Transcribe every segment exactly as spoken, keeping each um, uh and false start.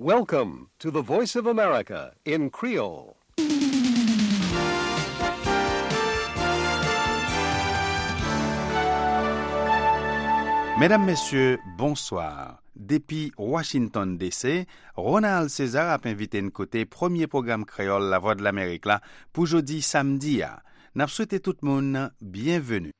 Welcome to the Voice of America in Creole. Mesdames, Messieurs, bonsoir. Depuis Washington D C, Ronald César a invité une côté premier programme créole La Voix de l'Amérique là pour jeudi samedi. N'a souhaité tout le monde bienvenue.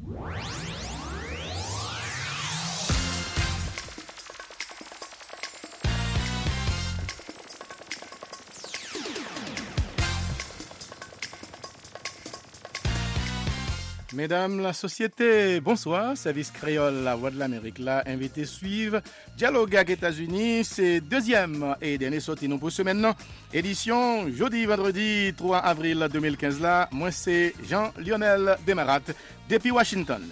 Mesdames, la société, bonsoir. Service créole, La Voix de l'Amérique, là, invité suivre. Dialogue avec les États-Unis, c'est deuxième et dernier sortie nous pour ce maintenant. Édition jeudi, vendredi, trois avril deux mille quinze, là. Moi, c'est Jean-Lionel Desmarat, depuis Washington.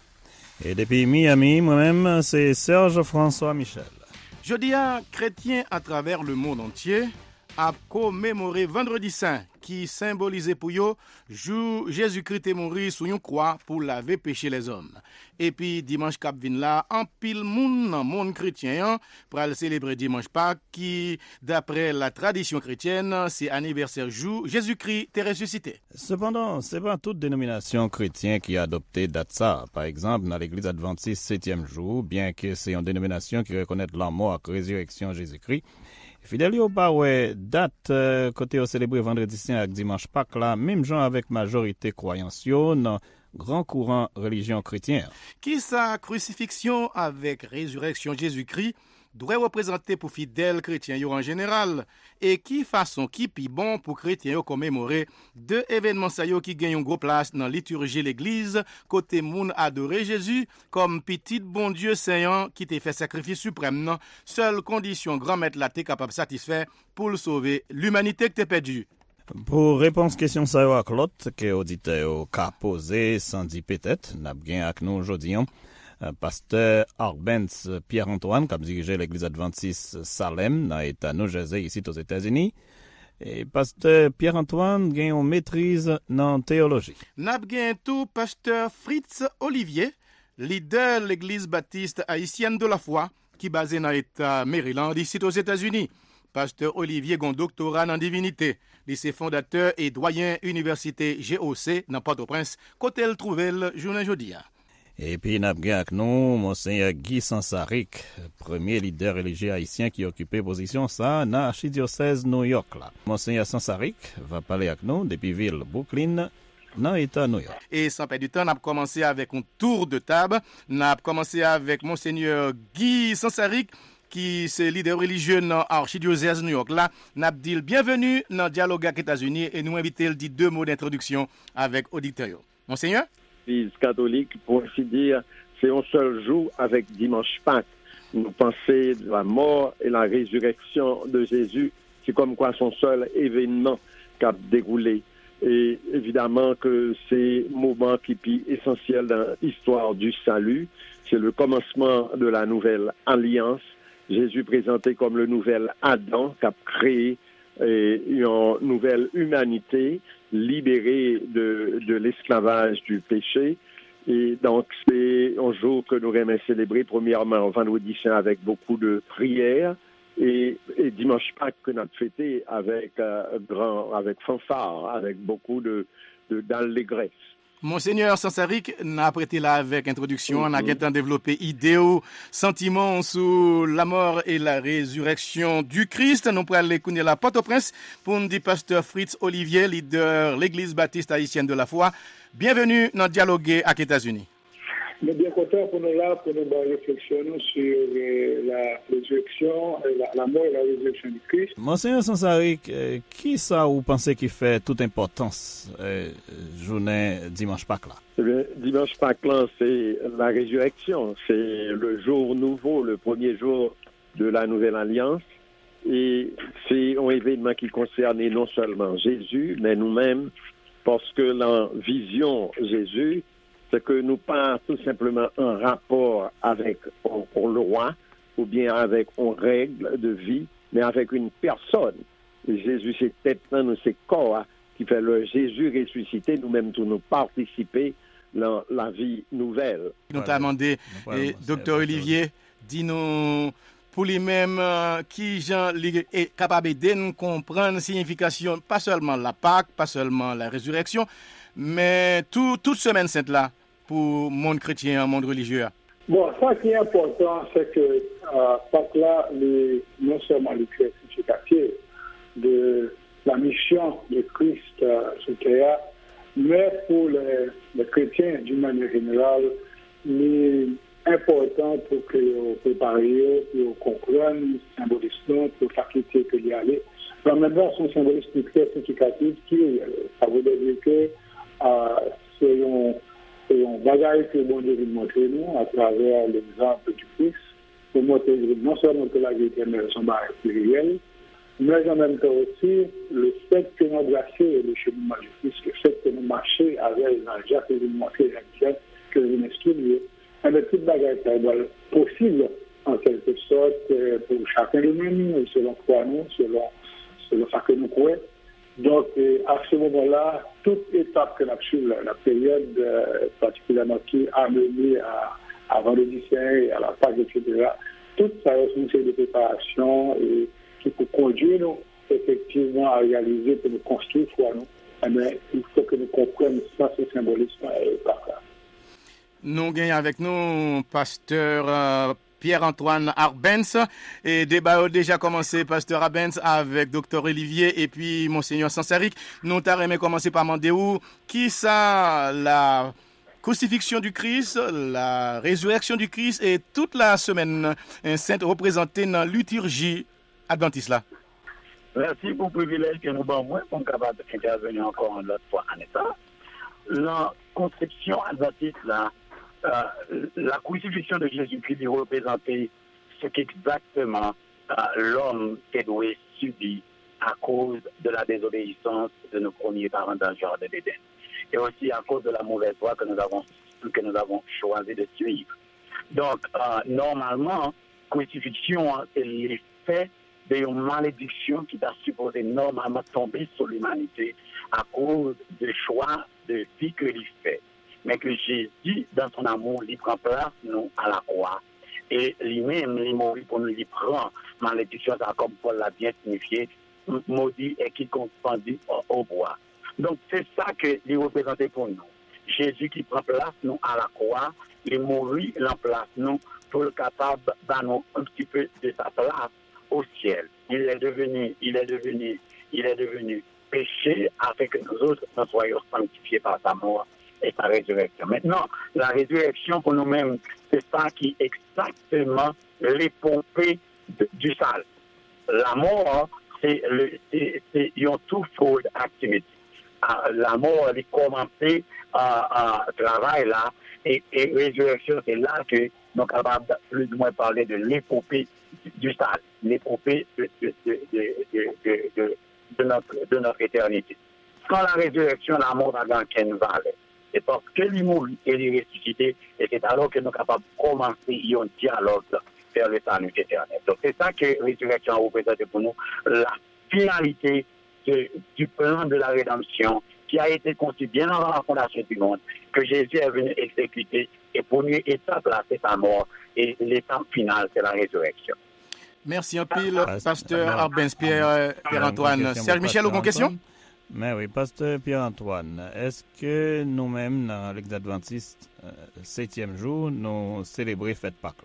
Et depuis Miami, moi-même, c'est Serge François Michel. Jeudi, un chrétien à travers le monde entier a commémoré Vendredi Saint, qui symbolisait pour eux jour Jésus-Christ est mort sur une croix pour laver péché les hommes. Et puis dimanche cap vin là, en pile moun nan monde chrétien pour aller célébrer dimanche Pâques qui d'après la tradition chrétienne, c'est anniversaire jour Jésus-Christ est ressuscité. Cependant, c'est pas toute dénomination chrétienne qui a adopté date ça. Par exemple, dans l'église adventiste septième jour, bien que c'est une dénomination qui reconnaît la mort et la résurrection Jésus-Christ, fidèles au pas ouais date euh, côté au célébrer vendredi saint avec dimanche Pâques là, même gens avec majorité croyance dans grand courant religion chrétienne. Qui sa crucifixion avec résurrection Jésus-Christ doit représenter pour fidèles chrétiens en général et qui façon qui pi bon pour chrétiens commémorer deux événements ça yo qui gagnent une grosse place dans liturgie l'église côté moun adorer Jésus comme petit bon Dieu saint qui t'a fait sacrifice suprême non seule condition grand maître là t'es capable satisfaire pour le sauver l'humanité que t'es perdu. Pour réponse question ça yo ak l'autre que auditeur ka poser sans dire peut-être n'a bien avec nous aujourd'hui. Pasteur Arbenz Pierre-Antoine, qui dirigeait l'église adventiste Salem, dans l'État New Jersey, ici aux États-Unis. Et pasteur Pierre-Antoine a une maîtrise dans la théologie. N'a bien tout pasteur Fritz Olivier, leader de l'église baptiste haïtienne de la foi, qui est basé dans l'État Maryland, ici aux États-Unis. Pasteur Olivier a un doctorat en divinité. Il est fondateur et doyen université G O C dans Port-au-Prince, côté le trouvé le journée jeudi. Et puis, nous avons avec nous Monseigneur Guy Sansaric, premier leader religieux haïtien qui occupait position ça dans l'archidiocèse New York. Là. Monseigneur Sansaric va parler avec nous depuis ville Brooklyn, dans l'État New York. Et sans perdre du temps, nous avons commencé avec un tour de table. Nous avons commencé avec Monseigneur Guy Sansaric, qui est leader religieux dans l'archidiocèse New York. Là, nous avons dit bienvenue dans le dialogue avec les États-Unis et nous invitons à dire deux mots d'introduction avec auditeurs. Monseigneur? L'Église catholique, pour ainsi dire, c'est un seul jour avec dimanche Pâques. Nous pensons la mort et la résurrection de Jésus, c'est comme quoi son seul événement qui a déroulé. Et évidemment que c'est un moment qui est essentiel dans l'histoire du salut. C'est le commencement de la nouvelle alliance. Jésus présenté comme le nouvel Adam qui a créé une nouvelle humanité libérée de, de l'esclavage du péché. Et donc, c'est un jour que nous aimons célébrer, premièrement, vendredi saint, avec beaucoup de prières, et, et dimanche Pâques que nous avons fêté avec, euh, grand, avec fanfare, avec beaucoup de, de, d'allégresse. Monseigneur Sansaric n'a prêté là avec introduction, on a développé idéaux, sentiments sur la mort et la résurrection du Christ. Nous pourrons aller écouter la Port-au-Prince pour nous dire pasteur Fritz Olivier, leader l'église baptiste haïtienne de la foi. Bienvenue dans Dialoguer avec les États-Unis. Nous sommes bien contents pour nous là, pour nous réflexionner sur la résurrection, la, la mort et la résurrection du Christ. Monseigneur Sansaric, euh, qui ça vous pensez qui fait toute importance euh, journée dimanche Pâques là? Eh bien, dimanche Pâques là, c'est la résurrection, c'est le jour nouveau, le premier jour de la nouvelle alliance, et c'est un événement qui concerne non seulement Jésus, mais nous-mêmes, parce que la vision Jésus, c'est que nous pas tout simplement un rapport avec un, un roi ou bien avec une règle de vie, mais avec une personne. Et Jésus, c'est tête, nous, c'est corps qui fait le Jésus ressuscité, nous-mêmes, tous nous participer dans la vie nouvelle. Nous t'avons demandé, docteur Olivier, dis-nous pour lui-même euh, qui Jean est capable de nous comprendre la signification, pas seulement la Pâque, pas seulement la résurrection, mais tout, toute semaine sainte là, pour le monde chrétien, le monde religieux. Bon, ça qui est important, c'est que euh, Pâque là, les, non seulement le cœur significatif de la mission de Christ euh, sur terre, mais pour les, les chrétiens d'une manière générale, il est important pour que vous prépariez, pour comprendre le symbolisme, pour la faculté que y aller. En même temps, son symbolisme très significatif qui, ça veut dire que euh, c'est un, c'est un bagage que bon Dieu veut montrer nous à travers l'exemple du Christ, pour montrer non seulement que la vie éternelle sont bagage spirituel, mais en même temps aussi le fait que nous embrasser le cheminement du Christ, le fait que nous marcher avec l'Angèle que nous montrer l'Angèle que nous expliquer, mais toute bagage est possible en quelque sorte pour chacun de nous, selon quoi nous, selon, selon ce que nous croyons. Donc, à ce moment-là, toute étape que nous avons sur la, la période euh, particulièrement qui a mené à, à Vendredi Saint et à la Pâque, et cetera, toute ça est une série de préparation et qui peut conduire nous effectivement à réaliser, pour nous construire foi nous. Mais il faut que nous comprenions ça, ce symbolisme et par là. Nous gagnons avec nous pasteur euh, Pierre-Antoine Arbens et débat a déjà commencé pasteur Arbens avec docteur Olivier et puis monseigneur Sansaric. Nous t'arrêtons commencer par demander où qui ça la crucifixion du Christ, la résurrection du Christ et toute la semaine un sainte représentée dans la liturgie adventiste là. Merci pour le privilège que nous avons pour être capable d'intervenir encore une autre fois en état. La conception adventiste là, Euh, la crucifixion de Jésus-Christ représentait ce qu'exactement euh, l'homme qui doit subir à cause de la désobéissance de nos premiers parents dans le jardin d'Éden et aussi à cause de la mauvaise voie que nous avons, que nous avons choisi de suivre. Donc, euh, normalement, crucifixion, c'est l'effet d'une malédiction qui a supposé normalement tomber sur l'humanité à cause du choix de vie que l'il fait. Mais que Jésus, dans son amour, il prend place, nous, à la croix. Et lui-même, il mourit pour nous, il prend malédiction, ça comme Paul l'a bien signifié, maudit et qui pendus au bois. Donc, c'est ça que il représentait pour nous. Jésus qui prend place, nous, à la croix, il mourit, il en place, nous, pour le capable, dans nous, un petit peu de sa place au ciel. Il est devenu, il est devenu, il est devenu péché afin que nous autres, nous soyons sanctifiés par sa mort et sa résurrection. Maintenant, la résurrection pour nous-mêmes, c'est ça qui est exactement l'épopée du sale. La mort, c'est le c'est, c'est une two-fold activity. La mort, elle est commencée à uh, uh, travail là, et, et résurrection, c'est là que nous sommes capables de plus ou moins parler de l'épopée du sale, l'épopée de, de, de, de, de, de, de, de, notre, de notre éternité. Quand la résurrection, la mort a gagné une valeur. C'est parce que lui mourit et lui ressuscité, et c'est alors que nous sommes capables de commencer un dialogue vers le salut éternel. Donc c'est ça que la résurrection a représenté pour nous, la finalité de, du plan de la rédemption qui a été conçu bien avant la fondation du monde, que Jésus est venu exécuter, et pour nous, étape là, c'est sa mort, et l'étape finale, c'est la résurrection. Merci un pile, pasteur Arbens Pierre, Pierre-Antoine. Serge Michel, vous avez une question? Mais oui, pasteur Pierre-Antoine, est-ce que nous-mêmes, dans l'Église adventiste, euh, septième jour, nous célébrons fête Pâques là?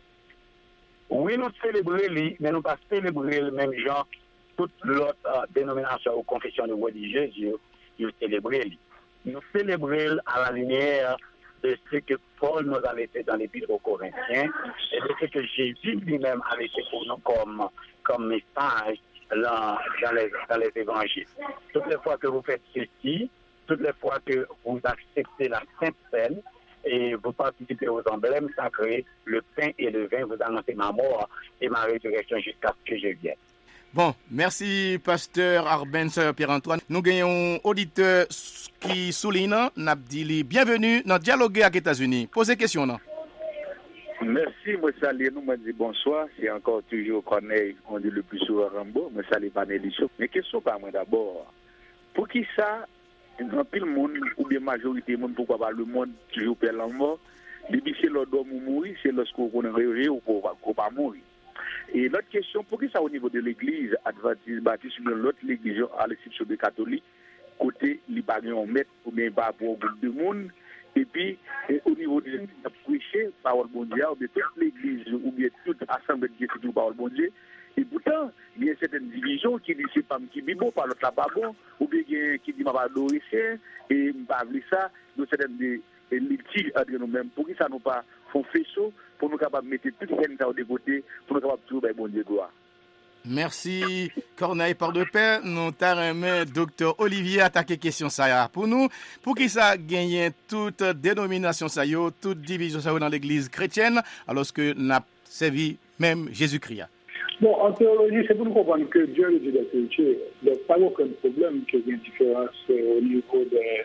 Oui, nous célébrons, mais nous pas célébrer le même genre toute l'autre euh, dénomination ou confession de religieux, nous célébrons. Nous célébrons à la lumière de ce que Paul nous a laissé dans l'Épître aux Corinthiens et de ce que Jésus lui-même a laissé pour nous comme, comme message Dans, dans, les, dans les évangiles. Toutes les fois que vous faites ceci, toutes les fois que vous acceptez la Sainte Seine et vous participez aux emblèmes sacrés, le pain et le vin, vous annoncez ma mort et ma résurrection jusqu'à ce que je vienne. Bon, merci pasteur Arbens Pierre-Antoine. Nous gagnons auditeur qui souligne, n'a dit bienvenue dans Dialoguer avec les États-Unis. Posez question, non? Merci, moi salut, nous, moi dis bonsoir. C'est encore toujours Corneille, on dit le plus souvent Rambo. Moi salut Panélisson. Mais question par moi d'abord. Pour qui ça, dans tout le monde, ou bien majorité du monde, pourquoi pas le monde toujours perd la mort? Depuis c'est l'ordre de mourir, c'est lorsqu'on est réveillé ou qu'on ne va pas mourir. Et l'autre question, pour qui ça au niveau de l'église adventiste baptiste ou l'autre l'église à l'exception des catholiques, côté libanais on met ou bien par rapport au groupe de monde, et puis et au niveau de prêcher parole mondiale, de toute l'église ou bien toute assemblée de Dieu parole mondiale. Et pourtant, il y a certaines divisions qui disent c'est pas qui bon, par l'autre là pas bon, ou bien qui dit m'a pas adoré et m'a pas ça, nous certaines des litiges entre nous-mêmes, pour qui ça nous pas font faisceau, pour nous capables de mettre toutes les gens de côté, pour nous capables de trouver bon Dieu gloire. Merci Corneille Pardepère, nous t'arrêtons docteur Olivier attaquer question ça pour nous, pour qui ça gagne toute dénomination ça yo, toute division ça dans l'église chrétienne, alors que n'a servi même Jésus-Christ. Bon, en théologie, c'est pour nous comprendre que Dieu est Dieu de la culture. Il n'y a pas aucun problème qu'il y ait une différence euh, au niveau des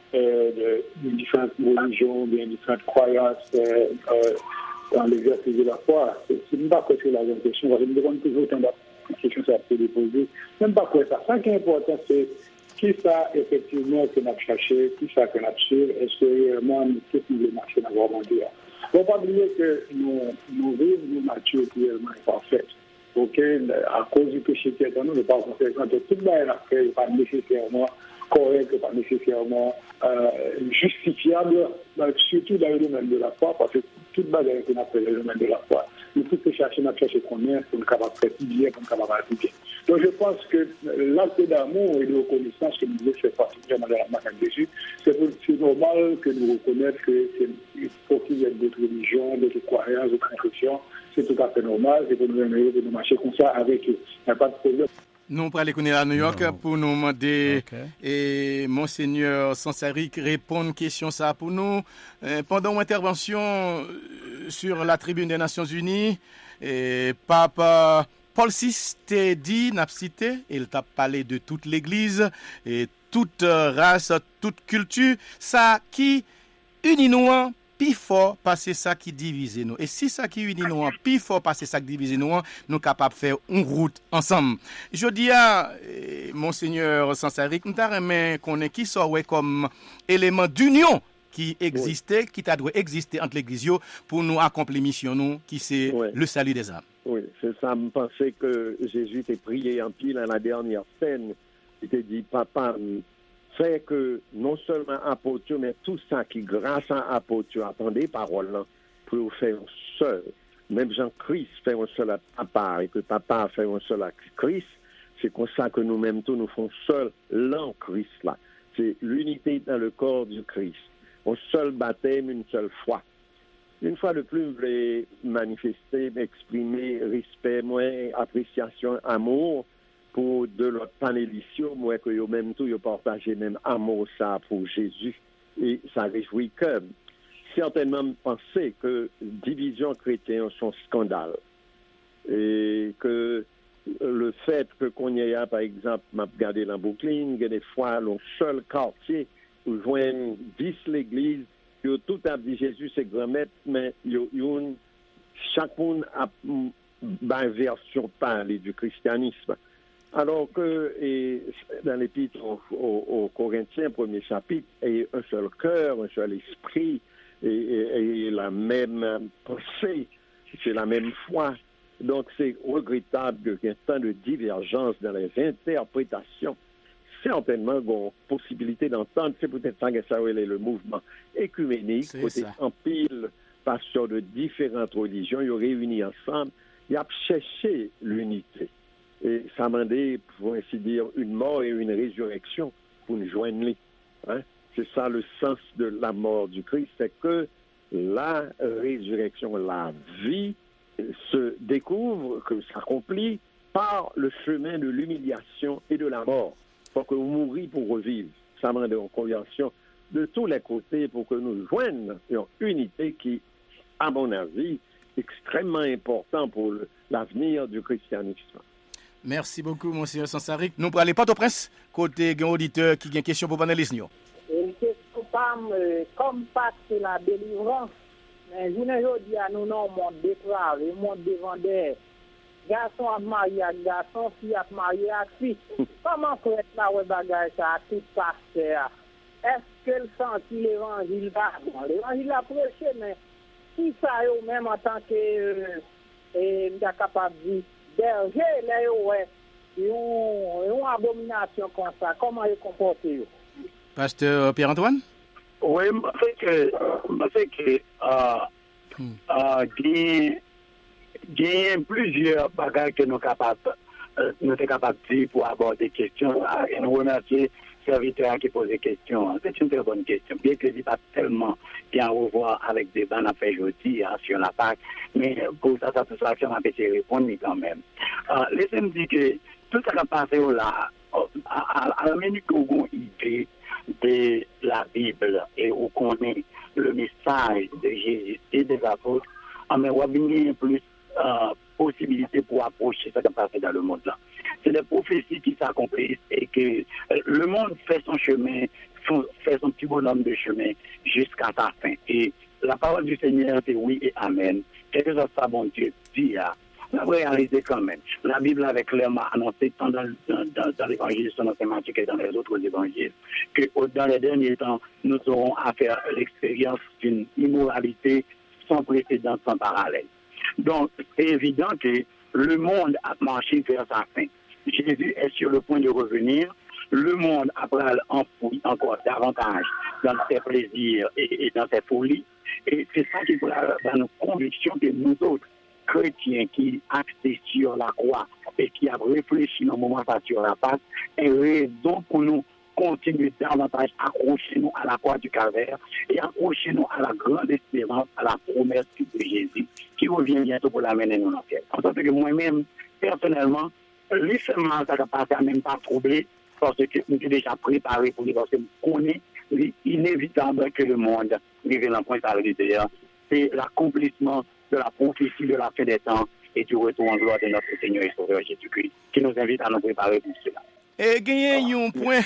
euh, de, de différentes religions, des différentes croyances euh, euh, dans l'exercice de la foi. C'est, c'est même pas quoi c'est la bonne question. Parce que nous devons toujours tant de questions que ça peut déposer. Même pas quoi ça. Ce qui est important, c'est qui ça effectivement que nous avons cherché, qui ça que nous avons cherché, est-ce que réellement nous tous nous voulons marcher dans le monde. Il ne faut pas oublier que nous, nous vivons nos natures réellement imparfaites. Ok, à cause du péché qui est en nous, ne pas conséquent de toute manière après, n'est pas nécessairement correct, pas nécessairement euh, justifiable, surtout dans le domaine de la foi, parce que toute bagarre qu'on appelle le domaine de la foi, nous tous chercher, nous chercher combien pour nous capables de faire bien, pour nous capables de bien. Donc je pense que l'acte d'amour et de reconnaissance que nous devons faire particulièrement dans la marque de Jésus, c'est, c'est normal que nous reconnaissons que c'est faut qu'il y ait d'autres religions, d'autres croyances, d'autres confessions. C'est tout à fait normal, c'est pour nous aimer, de nous marcher comme ça avec eux. Il n'y a pas de problème. Nous pour aller connaître à New York non. Pour nous demander okay. Et Monseigneur Sansaric répondre question ça pour nous. Euh, pendant une intervention sur la tribune des Nations Unies, et Papa Paul six t'a dit, n'a cité, il t'a parlé de toute l'Église et toute race, toute culture, ça qui unit nous plus fort parce que ça qui divise nous. Et si ça qui unit nous plus fort parce que ça qui divise nous, nous capables de faire une route ensemble. Je dis à Monseigneur Sansaric, nous avons qu'on est qui soit comme élément d'union qui existait, oui. Qui t'a dû exister entre l'Église pour nous accomplir mission nous, qui c'est oui. Le salut des âmes. Oui, c'est ça. Je pensais que Jésus t'a prié en pile à la dernière scène. Il t'a dit, papa, fait que non seulement apôtre, mais tout ça qui, grâce à apôtre, attendez parole là, pour faire un seul. Même Jean-Christ fait un seul à papa, et que papa fait un seul à Christ, c'est comme ça que nous-mêmes tous nous faisons seul l'en Christ là. C'est l'unité dans le corps du Christ. Un seul baptême, une seule foi. Une fois de plus, je voulais manifester, exprimer respect, moi, appréciation, amour, pour de l'autre panélistes, moi, que yo même tout, yo partagé même amour ça pour Jésus. Et ça réjouit que, certainement, penser que division chrétienne sont scandale. Et que le fait que qu'on y a, par exemple, m'a regardé dans Brooklyn, il y a des fois, le seul quartier où joignent dix l'église, yo tout a dit Jésus c'est grand maître, mais yo, yo, chaque monde a une version parlée du christianisme. Alors que et, dans l'épître aux, aux, aux Corinthiens, premier chapitre, il y a un seul cœur, un seul esprit, et, et, et la même pensée, c'est la même foi. Donc c'est regrettable qu'il y ait tant de divergences dans les interprétations. Certainement, une possibilité d'entendre, c'est peut-être ça que ça est le mouvement écuménique, côté en pile, pasteurs de différentes religions, ils ont réuni ensemble, ils ont cherché l'unité. Et ça m'a demandé, pour ainsi dire, une mort et une résurrection pour nous joindre. Hein? C'est ça le sens de la mort du Christ, c'est que la résurrection, la vie, se découvre, que s'accomplit par le chemin de l'humiliation et de la mort. Pour que vous mouriez pour revivre. Ça m'a demandé une conversion de tous les côtés pour que nous joignions une unité qui, à mon avis, est extrêmement important pour le, l'avenir du christianisme. Merci beaucoup, Monsieur Sansaric. Nous pour aller pas au prince, côté un auditeur qui a une question pour panélistes. Une question comme pas c'est la délivrance, mais je ne dis à nous non, monde dépravé, monde dévendeur. Garçon à marier à garçon, fille à marier à fille. Comment faut être là où bagage ça à tout pasteur? Est-ce que le senti l'évangile va? Bon, l'évangile a prêché, mais si ça est même en tant que euh, et nous sommes capables de dire, berger, là, ouais, une abomination comme ça, comment ils comportent? Pasteur Pierre-Antoine? Oui, je sais que, je sais que, euh, hmm. euh, il y a plusieurs bagages que nous sommes capables, euh, nous sommes capables de dire pour aborder des questions, et nous remercier le serviteur qui pose des questions. C'est une très bonne question, bien que je ne pas tellement bien revoir avec des bancs à faire jeudi hein, sur la P A C, mais pour sa satisfaction, on peut essayer de répondre quand même. Euh, Laissez-moi dire que tout ce qui a passé là, à, à la minute où on a idée de la Bible et où on connaît le message de Jésus et des apôtres, on a bien plus euh, possibilités pour approcher ce qui a passé dans le monde là. C'est des prophéties qui s'accomplissent et que le monde fait son chemin, fait son petit bonhomme de chemin jusqu'à sa fin. Et la parole du Seigneur, c'est oui et amen. Quelque chose ça, bon Dieu, dit, on va réaliser quand même. La Bible avait clairement annoncé tant dans, dans, dans, dans l'évangile de Saint Matthieu que dans les autres évangiles, que dans les derniers temps, nous aurons à faire l'expérience d'une immoralité sans précédent, sans parallèle. Donc, c'est évident que le monde a marché vers sa fin. Jésus est sur le point de revenir. Le monde après enfoui encore davantage dans ses plaisirs et, et dans ses folies. Et c'est ça qui est dans nos convictions que nous autres, chrétiens qui axés sur la croix et qui ont réfléchi dans le moment ça sur la passe, et raison pour nous continuer davantage à accrocher nous à la croix du calvaire et accrocher nous à la grande espérance, à la promesse de Jésus, qui revient bientôt pour l'amener nous dans le ciel. En sorte que moi-même, personnellement, l'effet-mal, ça n'a pas même pas troublé, parce que nous sommes déjà préparés pour dire, parce que nous connaissons inévitable que le monde arrive dans le point de c'est l'accomplissement de la prophétie de la fin des temps et du retour en gloire de notre Seigneur et Sauveur Jésus-Christ, qui nous invite à nous préparer pour cela. Et il y a un point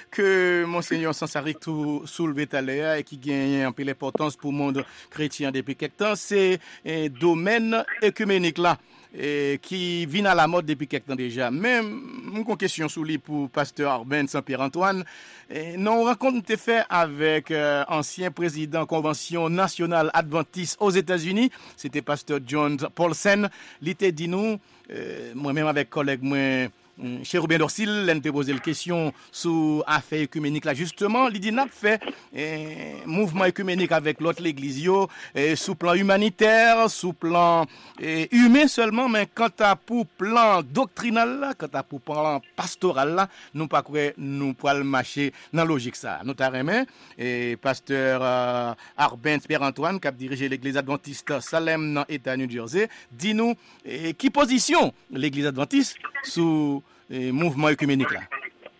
que Monseigneur Sansaric tout soulevé tout à l'heure et qui gagne un peu l'importance pour le monde chrétien depuis quelque temps, c'est le domaine œcuménique là. Et qui vient à la mode depuis quelque temps déjà. Même une question sous lui pour pasteur Arben Saint-Pierre-Antoine. Nous rencontre fait avec euh, ancien président convention nationale adventiste aux États-Unis, c'était pasteur John Paulsen. Il était dit nous, euh, moi-même avec collègue moi Cher Robin Dorsil, l'on te posé la question sur affaire écuménique là justement, il dit n'a fait eh, mouvement écuménique avec l'autre l'église yo, eh, sous plan humanitaire, sous plan eh, humain seulement, mais quant à pour plan doctrinal là, quant à pour plan pastoral là, nous pas croire nous poil marcher dans logique ça. Nous t'a remet et pasteur euh, Arben Pierre-Antoine qui a dirigé l'église adventiste Salem dans état New Jersey, dit nous eh, qui position l'église adventiste sous et mouvement œcuménique là.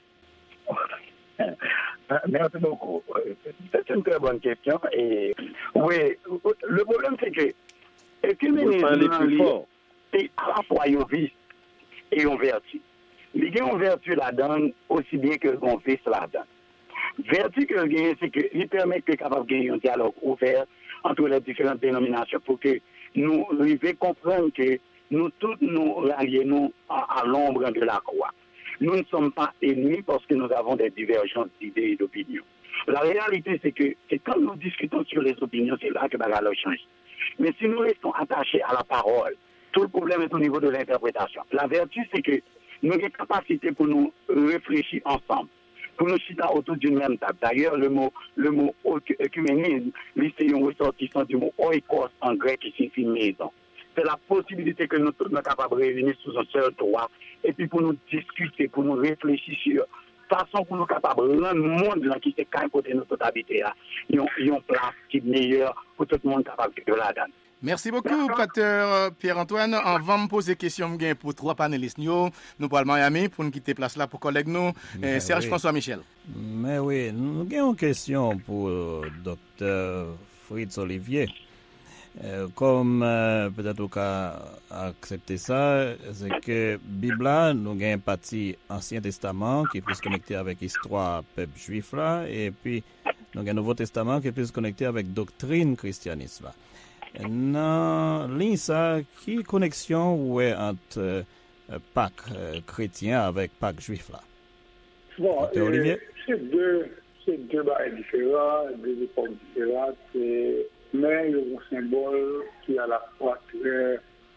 Merci beaucoup. C'est une très bonne question. Et oui, le problème c'est que l'œcuménisme, c'est à la fois un vice et une vertu. Il y a une vertu là-dedans aussi bien que un vice là-dedans. Vertu que gagne, c'est qu'il permet que capable de gagner un dialogue ouvert entre les différentes dénominations pour que nous arrivions à comprendre que nous tous nous rallions à, à l'ombre de la croix. Nous ne sommes pas ennemis parce que nous avons des divergences d'idées et d'opinions. La réalité, c'est que c'est quand nous discutons sur les opinions, c'est là que la valeur change. Mais si nous restons attachés à la parole, tout le problème est au niveau de l'interprétation. La vertu, c'est que nous avons la capacité pour nous réfléchir ensemble, pour nous citer autour d'une même table. D'ailleurs, le mot, le mot œcuménisme, c'est un ressortissant du mot oikos en grec qui signifie maison. C'est la possibilité que nous sommes capables de réunir sous un seul toit et puis pour nous discuter, pour nous réfléchir sur façon pour nous capables de rendre le monde là, qui est qu'à côté de notre habité, il y a une place qui est meilleure pour tout le monde capable de la donner. Merci beaucoup, pasteur Pierre-Antoine. On va me poser question pour trois panélistes. Nous, nous parlons Miami pour nous quitter place là pour collègue nous, eh, Serge oui. François Michel. Mais oui, nous avons une question pour euh, docteur Fritz Olivier. Euh, comme euh, peut-être au cas accepter ça, c'est que Bible là, nous avons une partie Ancien Testament qui est plus connecté avec l'histoire peuple juif là, et puis nous avons un Nouveau Testament qui est plus connecté avec doctrine christianisme là. Dans ligne ça, qui connexion ou est entre euh, Pâques euh, chrétien avec Pâques juif là? Bon, euh, c'est deux, c'est deux bails différents, deux époques différentes. Et... mais il y a un symbole qui est à la fois très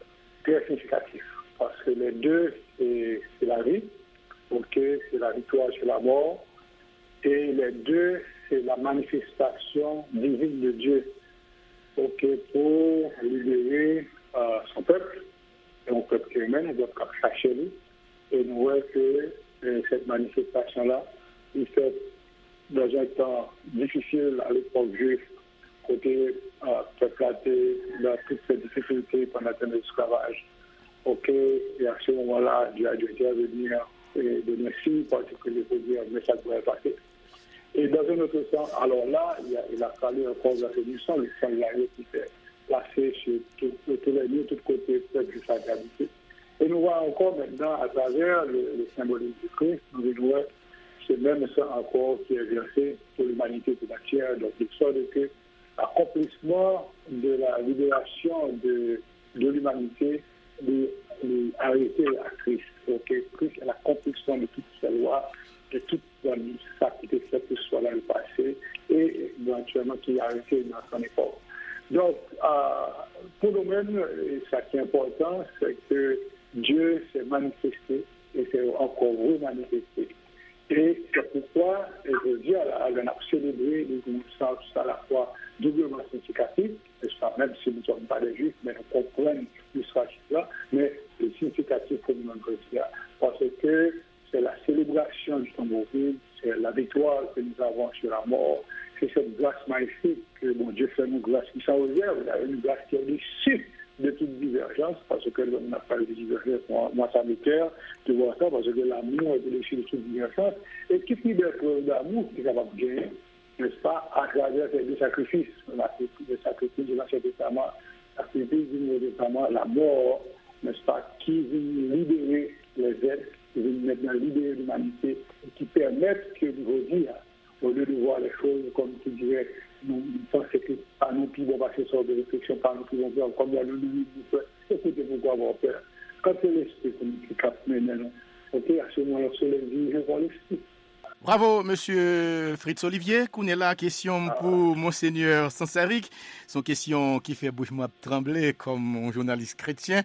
très significatif. Parce que les deux, c'est, c'est la vie, ok, c'est la victoire sur la mort, et les deux, c'est la manifestation divine de Dieu, ok, pour libérer euh, son peuple, et un peuple qui est humain, donc caché lui, et nous voyons que euh, cette manifestation-là, il fait dans un temps difficile à l'époque juive, côté euh, peuple athée, dans toutes ces difficultés pendant le esclavage. Ok, et à ce moment-là, Dieu a dû intervenir et donner un signe particulier pour dire mais ça pourrait passer. Et dans un autre sens, alors là, il a, il a fallu encore verser du sang, le sang de la vie qui fait passer sur tous les lieux, tous côtés, peuple de sa gravité. Et nous voyons encore maintenant, à travers le, le symbolisme du Christ, nous voyons c'est même ça encore qui est versé pour l'humanité tout entière. Donc, il sort de que l'accomplissement de la libération de, de l'humanité est arrêté à Christ. Donc, Christ est l'accomplissement de toutes ces lois, de toute ça qui était fait que ce soit dans le passé et éventuellement qui est arrêté dans son époque. Donc, euh, pour nous-mêmes, ce qui est important, c'est que Dieu s'est manifesté et s'est encore remanifesté. Et c'est pourquoi, aujourd'hui, on a célébré les sens à la fois doublement significatif, même si nous ne sommes pas des juifs, mais nous comprenons l'histoire là, mais c'est significatif pour nous chrétiens, parce que c'est la célébration du tombeau vide, c'est la victoire que nous avons sur la mort, c'est cette grâce magnifique que mon Dieu fait nous grâce qui s'en réserve, il y a une grâce qui est au-dessus de toute divergence, parce que l'on n'a pas de divergence, moi, moi ça m'écœure de voir ça, parce que l'amour est au-dessus de toute divergence, et qui fait des preuves d'amour qui est capable de gagner, n'est-ce pas, à travers ces deux sacrifices, le sacrifice de l'Ancien Testament, le sacrifice du Nouveau Testament, la mort, n'est-ce pas, qui vient libérer les êtres, qui vient maintenant libérer l'humanité, et qui permettent que nous redire, au lieu de voir les choses comme tu dirais, nous pensons que par nous qui vont passer sur des réflexions, par nous qui vont faire comme la nous nous écoutez pourquoi avoir peur. Quand c'est l'esprit qui capte maintenant, ok, à ce moment-là, sur les vies, je vois l'esprit. Bravo, monsieur Fritz Olivier. Kounela, question pour Monseigneur Sansaric. Son question qui fait bouche-moi trembler comme un journaliste chrétien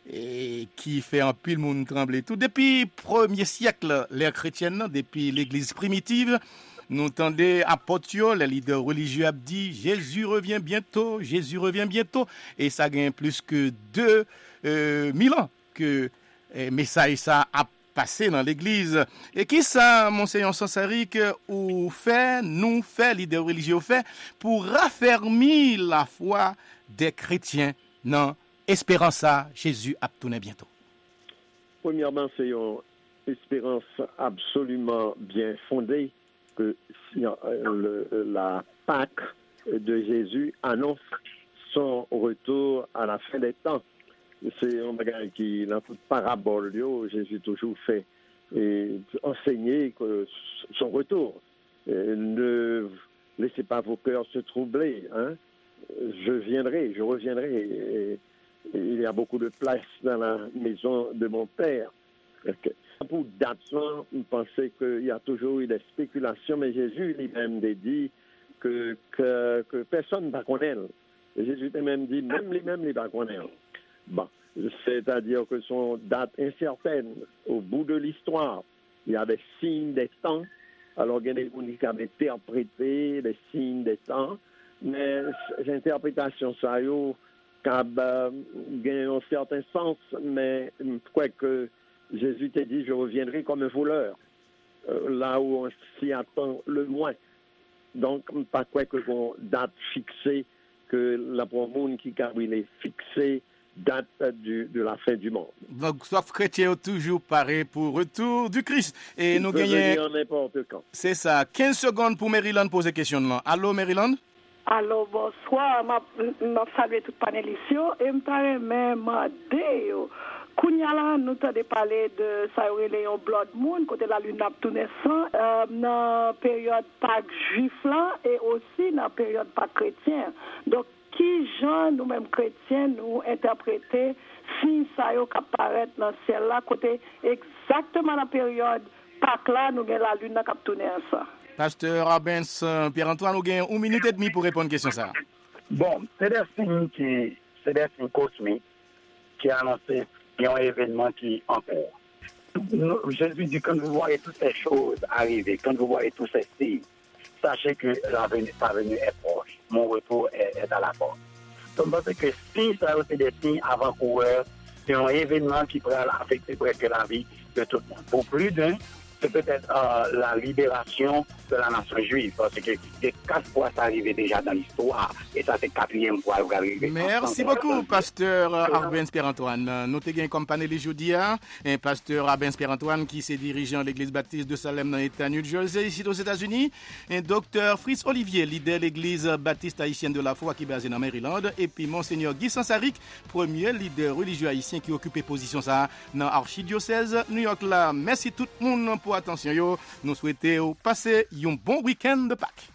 et qui fait un pile monde trembler tout. Depuis le premier siècle, l'ère chrétienne, depuis l'église primitive, nous entendons apôtres, les leaders religieux ont dit Jésus revient bientôt, Jésus revient bientôt. Et ça gagne plus que deux euh, mille ans que le message ça a passé dans l'église. Et qui ça, Monseigneur Sansaric, ou fait, nous fait, leaders religieux fait, pour raffermir la foi des chrétiens dans l'espérance à Jésus a tourné bientôt? Premièrement, c'est une espérance absolument bien fondée que le, la Pâque de Jésus annonce son retour à la fin des temps. C'est un bagage qui, dans toute parabole, Jésus toujours fait et enseigner que son retour. Et ne laissez pas vos cœurs se troubler. Hein? Je viendrai, je reviendrai. Et, et il y a beaucoup de place dans la maison de mon Père. Okay. Pour date, on pensait qu'il y a toujours eu des spéculations, mais Jésus lui-même dit que, que, que personne ne va connaître. Jésus lui-même dit, même lui-même ne va pas connaître. Bon, c'est-à-dire que son date incertaine, au bout de l'histoire, il y a des signes des temps. Alors, il y a des gens qui ont interprété les signes des temps, mais ces interprétations, ça y est, ont un certain sens, mais je crois que Jésus t'a dit, je reviendrai comme un voleur, euh, là où on s'y attend le moins. Donc, pas quoi que qu'on date fixée, que la monde qui a fixée, date du, de la fin du monde. Donc, sauf chrétien toujours pareil pour retour du Christ. Et Il nous gagnons. n'importe quand. C'est ça. quinze secondes pour Maryland poser question là. Allô, Maryland? Allô, bonsoir. Je salue tout panélistes et je me même demander. Kounyala, nous t'avons parlé de ça, un blood moon, côté la lune a tourné sans, euh, dans la période Pâques juif là, et aussi dans la période Pâques chrétien. Donc, qui, gens, nous-mêmes chrétiens, nous interpréter si ça y est qui apparaît dans le ciel là, côté exactement la période Pâques là, nous avons la lune qui a tourné ça. Pasteur Rabens, Pierre-Antoine, nous avons une minute et demie pour répondre à la question ça. Bon, c'est des signes qui, c'est des signes cosmiques qui a annoncé qu'il y a un événement qui est en cours. Jésus dit, quand vous voyez toutes ces choses arriver, quand vous voyez tous ces signes, sachez que la venue, sa venue est proche. Mon retour est, est à la porte. Donc, parce que si ça c'est des signes avant-coureurs, c'est un événement qui pourrait affecter presque la vie de tout le monde. Pour plus d'un, c'est peut-être euh, la libération de la nation juive, parce que c'est quatre fois ça arrivé déjà dans l'histoire, et ça c'est quatrième fois qu'il arrive. Merci beaucoup, pasteur Arbens Pierre-Antoine. Nous t'ai comme panéliste jeudi, un pasteur Arbens Pierre-Antoine qui est dirigeant de l'église baptiste de Salem dans l'État New Jersey, ici aux États-Unis, un docteur Fritz Olivier, leader de l'église baptiste haïtienne de la foi qui est basée dans Maryland, et puis monseigneur Guy Sansaric, premier leader religieux haïtien qui occupe position ça dans l'archidiocèse New York là. Merci tout le monde pour attention yo. Nous souhaitons passer un bon week-end de Pâques.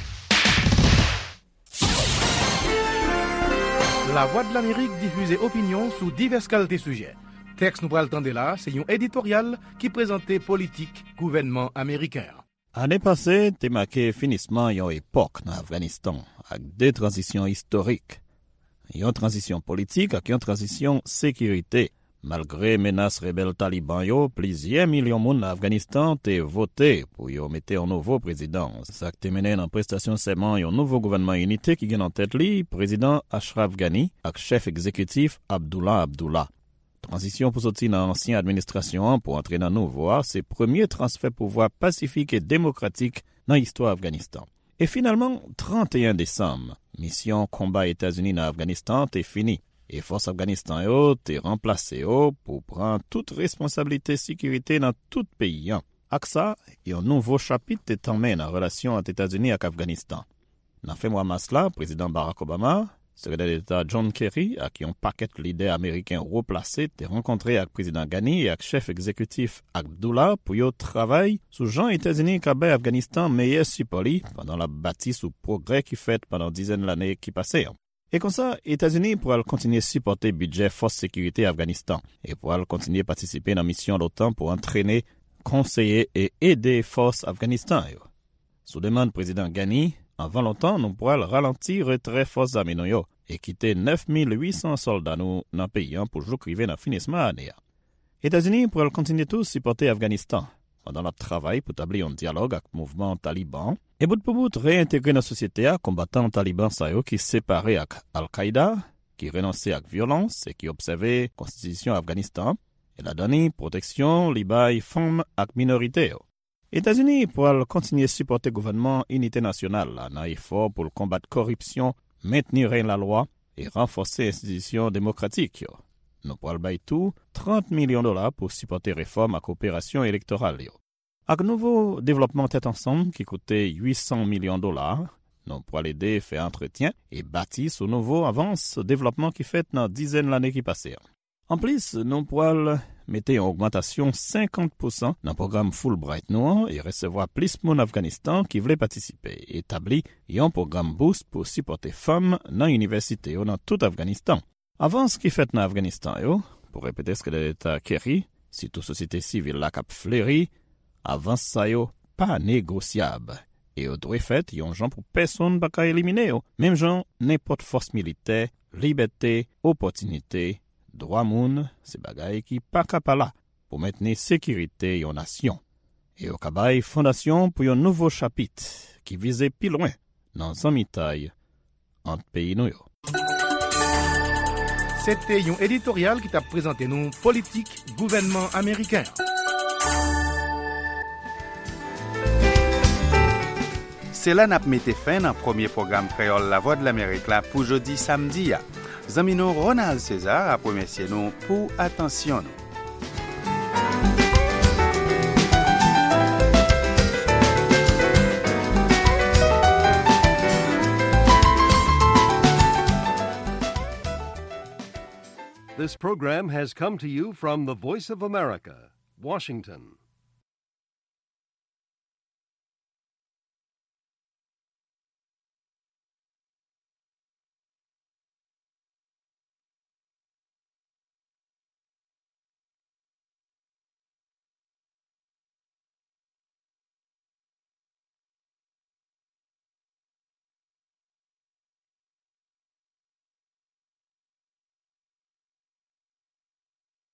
La Voix de l'Amérique diffuse opinion sur diverses qualités sujets. Texte nous pral tande là, c'est un éditorial qui présentait politique gouvernement américain. Année passée, t'es marqué finissement yon époque dans Afghanistan avec deux transitions historiques. Yon transition politique et yon transition sécurité. Malgré menaces rebelles talibans yo, plusieurs millions de monde en Afghanistan te voté pour yo mettre un nouveau président. Ça te mené dans prestation serment un nouveau gouvernement unité qui gagne en tête li président Ashraf Ghani avec chef exécutif Abdullah Abdullah. Transition pour sortir dans l'ancienne administration pour entrer dans nouveau, c'est premier transfert pouvoir pacifique et démocratique dans l'histoire d'Afghanistan. Et finalement, trente et un décembre, mission combat États-Unis dans Afghanistan est finie. Et force Afghanistan yo t'est remplacé yo pour prendre toute responsabilité sécurité dans tout pays. Avec ça, il y a un nouveau chapitre est emmène en relation entre États-Unis et Afghanistan. Dans fait mois mars là, président Barack Obama, secrétaire d'État John Kerry, avec un paquet de leaders américains replacés, t'est rencontré avec président Ghani et avec chef exécutif Abdullah pour yo travail sous Jean États-Unis qui Afghanistan meilleur support pendant la bâtie sous progrès qui fait pendant dizaines d'années qui passaient. Et comme ça, États-Unis pourraient continuer à supporter le budget force sécurité Afghanistan et pourraient continuer à participer à la mission de l'OTAN pour entraîner, conseiller et aider forces Afghanistan. Sous demande président Ghani, avant longtemps, nous pourrons ralentir retrait forces armées et quitter neuf mille huit cents soldats nous dans le pays pour jouer privé dans le finissement de l'année. États-Unis pourraient continuer tous supporter Afghanistan pendant le travail pour établir un dialogue avec le mouvement taliban et bout pour bout réintégrer dans la société à combattant taliban sayo qui séparé avec Al-Qaïda, qui renonçait à la violence et qui observait la constitution Afghanistan et la donné protection libaye femmes et minorités. États-Unis pourraient continuer à supporter le gouvernement unité nationale dans l'effort pour combattre la corruption, maintenir la loi et renforcer les institutions démocratiques. Nous pourrons bailler tout trente millions de dollars pour supporter réforme et coopération électorale. Avec nouveau développement tête ensemble qui coûtait huit cents millions de dollars, nous pourrons l'aider à faire entretien et bâtir ce nouveau avance développement qui fait dans dizaines d'années qui passent. En plus, nous pourrons mettre une augmentation cinquante pour cent dans le programme Fulbright Noir et recevoir plus de monde Afghanistan qui voulait participer. Établi un programme boost pour supporter femmes dans l'université ou dans tout Afghanistan. Avant ce qui fait dans l'Afghanistan, yo, pour répéter ce que l'État Kerry, si toute société civile la cap fleuri, avant ça yo, pas négociable. Et au droit fait, yon gens pour personne pas qu'à éliminer yo. Même gens, n'importe force militaire, liberté, opportunité, droit moun, c'est bagay qui pas qu'à là, pour maintenir sécurité yon nation. Et au kabay fondation pour yon nouveau chapitre, qui visait plus loin, dans un mitaille, entre pays nous yo. C'était un éditorial qui t'a présenté nous politique gouvernement américain. C'est là n'a mette fin dans premier programme créole La Voix de l'Amérique là pour jeudi samedi. Zamino Ronald César a remercié nous pour attention nous. This program has come to you from the Voice of America, Washington.